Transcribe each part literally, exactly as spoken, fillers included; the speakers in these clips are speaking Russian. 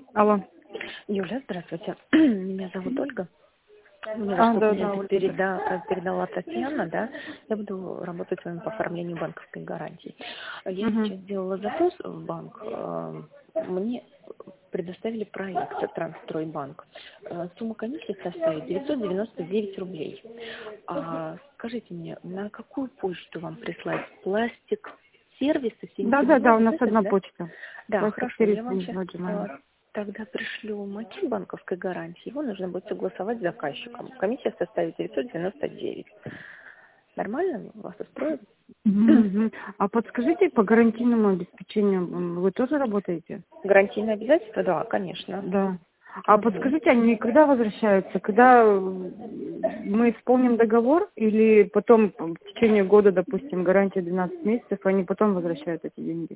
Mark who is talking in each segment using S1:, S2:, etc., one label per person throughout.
S1: Алло.
S2: Юля, здравствуйте. Меня зовут Ольга. Мне
S1: А,
S2: что
S1: да,
S2: меня
S1: да, Ольга.
S2: переда- передала Татьяна, да. Я буду работать с вами по оформлению банковской гарантии. Я
S1: Угу.
S2: сейчас сделала запрос в банк. э, Мне предоставили проект Трансстройбанк. Э, Сумма комиссии составит девятьсот девяносто девять рублей. А скажите мне, на какую почту вам прислать? Пластик, сервисы,
S1: Да, да, да, у нас
S2: сентября,
S1: одна
S2: да?
S1: почта.
S2: Да,
S1: Пластик
S2: хорошо.
S1: сервис
S2: Я вам сейчас
S1: Gmail.
S2: тогда пришлю макет банковской гарантии. Его нужно будет согласовать с заказчиком. Комиссия составит девятьсот девяносто девять. Нормально? Вас устроит?
S1: Мгм. А подскажите, по гарантийному обеспечению м, вы тоже работаете?
S2: Гарантийные обязательства? Да, конечно.
S1: Да. А
S2: Мгм.
S1: подскажите, они когда возвращаются? Когда м, мы исполним договор или потом м, в течение года, допустим, гарантия двенадцать месяцев, они потом возвращают эти деньги?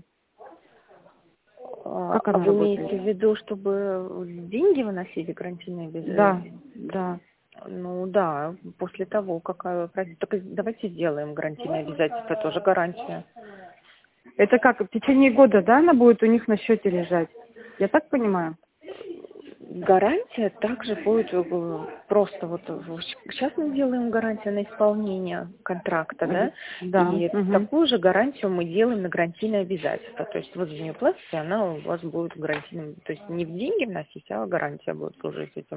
S2: А
S1: Как
S2: а
S1: она
S2: вы
S1: работает?
S2: имеете в виду, чтобы деньги выносили гарантийные
S1: Да,
S2: обязательства?
S1: да.
S2: Ну да, после того, как... э, про- Так и давайте сделаем гарантийные обязательства, тоже гарантия.
S1: Это как, в течение года, да, она будет у них на счете лежать? Я так понимаю?
S2: Гарантия также будет э, просто вот э, сейчас мы делаем гарантию на исполнение контракта,
S1: Мгм.
S2: да,
S1: Да.
S2: и
S1: Угу.
S2: такую же гарантию мы делаем на гарантийное обязательство. То есть вы за нее платите, она у вас будет гарантийным, то есть не в деньги вносить, а гарантия будет служить этим,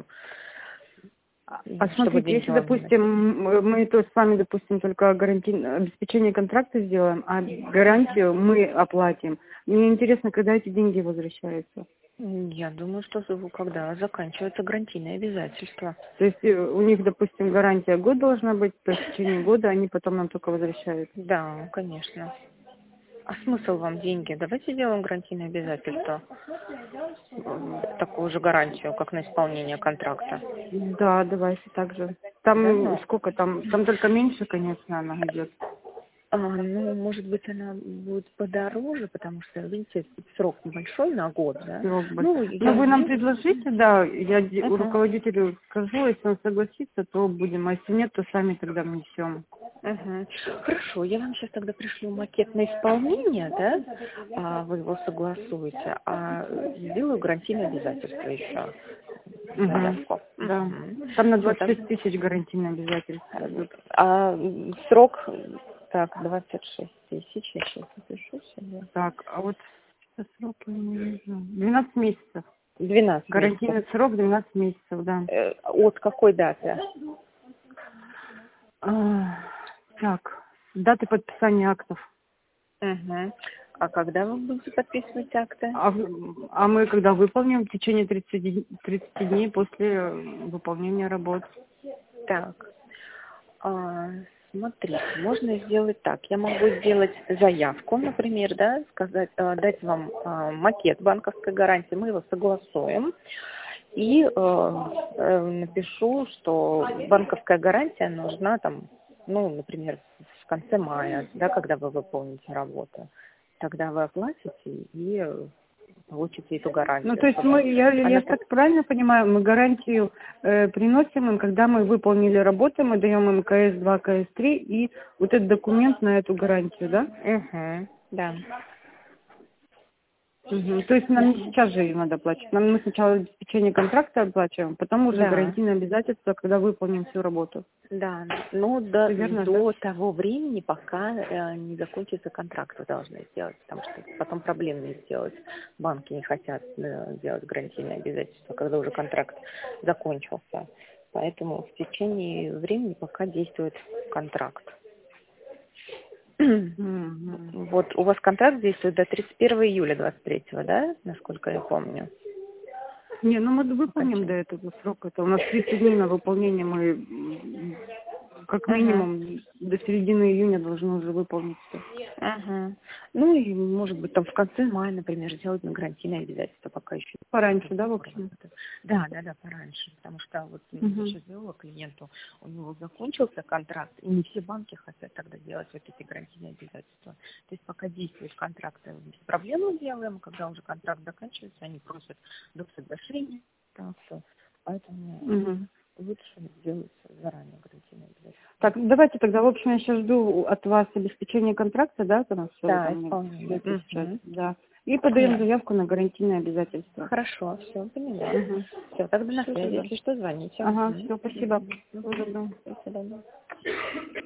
S1: А
S2: чтобы
S1: смотрите,
S2: деньги
S1: если,
S2: вам не
S1: допустим,
S2: вносить.
S1: м- мы то с вами, допустим, только гаранти... обеспечение контракта сделаем, а гарантию мы оплатим. Мне интересно, когда эти деньги возвращаются.
S2: Я думаю, что за- когда заканчивается гарантийное обязательство.
S1: То есть э, у них, допустим, гарантия год должна быть, то есть в течение года они потом нам только возвращают.
S2: Да, конечно. А смысл вам деньги? Давайте сделаем гарантийное обязательство. М, Такую же гарантию, как на исполнение контракта.
S1: Да, давайте так же.
S2: Да,
S1: Там
S2: ну,
S1: сколько там? Там только меньше, конечно, она идет.
S2: а, ну, может быть, она будет подороже, потому что, видите, срок большой на год, да?
S1: Срок большой.
S2: Ну,
S1: Но
S2: я
S1: вы нам
S2: сделаю.
S1: предложите, да, я де-
S2: Ага,
S1: руководителю скажу, если он согласится, то будем, а если нет, то сами тогда внесем.
S2: ага. Хорошо, я вам сейчас тогда пришлю макет на исполнение, да? А вы его согласуете, а сделаю гарантийное обязательство еще,
S1: Угу.
S2: заявку.
S1: Да.
S2: Мгм.
S1: Там на
S2: Все,
S1: двадцать
S2: так.
S1: шесть тысяч гарантийные обязательства идут.
S2: А м, срок, так, двадцать шесть тысяч, я сейчас запишу себе.
S1: Так, а вот сейчас срок я не вижу. двенадцать месяцев.
S2: двенадцать месяцев.
S1: Гарантийный срок двенадцать месяцев, да.
S2: Э, От какой даты?
S1: А, так, даты подписания актов.
S2: Угу. А когда вы будете подписывать акты?
S1: А, в- а мы когда выполним в течение тридцати, тридцати дней после э, выполнения работ.
S2: Так, а, смотрите, можно сделать так. Я могу сделать заявку, например, да, сказать, а, дать вам а, макет банковской гарантии, мы его согласуем. И э, э, напишу, что банковская гарантия нужна там, ну, например, в конце мая, да, когда вы выполните работу. Тогда вы оплатите и э, получите эту
S1: Ну,
S2: гарантию.
S1: то есть мы,
S2: Чтобы
S1: я, я
S2: она
S1: ж
S2: так...
S1: так правильно понимаю, мы гарантию э, приносим им, когда мы выполнили работу, мы даем им ка эс два, ка эс три и вот этот документ на эту гарантию, да?
S2: Угу, да.
S1: Мгм. То есть нам не сейчас же ее надо оплачивать. Нам мы сначала обеспечение контракта оплачиваем, потом уже
S2: Да.
S1: гарантийное обязательство, когда выполним всю работу.
S2: Да, ну до,
S1: Всё верно, да?
S2: до того времени, пока э, не закончится контракт, вы должны сделать, потому что потом проблем не сделать. Банки не хотят э, делать гарантийные обязательства, когда уже контракт закончился. Поэтому в течение времени, пока действует контракт.
S1: Мгм.
S2: Вот у вас контракт действует до тридцать первого июля двадцать третьего, да, насколько я помню?
S1: Не, ну мы выполним до
S2: Окончание.
S1: этого срока. Это у нас тридцать дней на выполнение мы м, как
S2: Ага.
S1: минимум до середины июня должны уже выполнить все.
S2: Ага. Ну и, может быть, там в конце мая, например, сделать на гарантийное обязательство, пока еще
S1: Пораньше, да, в
S2: договор
S1: общем?
S2: работает. Да, да, да, пораньше, потому что вот м, я
S1: Угу.
S2: сейчас сделала клиенту, у него закончился контракт, и не все банки хотят тогда делать вот эти гарантийные обязательства. То есть пока действует контракт, э, без проблем мы делаем, когда уже контракт заканчивается, они просят до соглашения, так что поэтому
S1: Угу.
S2: лучше сделать заранее гарантийное обязательство.
S1: Так, давайте тогда, в общем, я сейчас жду от вас обеспечение контракта, да, потому что вы
S2: Да,
S1: там мне
S2: исполнение.
S1: шлете сейчас,
S2: Мгм.
S1: да. И подаем
S2: Нет.
S1: заявку на гарантийные обязательства.
S2: Хорошо, все, поняла.
S1: Угу.
S2: Все, тогда на
S1: Всё
S2: связи,
S1: тогда.
S2: если что, звоните.
S1: Ага,
S2: Мгм.
S1: все, спасибо.
S2: Мгм.
S1: Всего доброго.
S2: До свидания.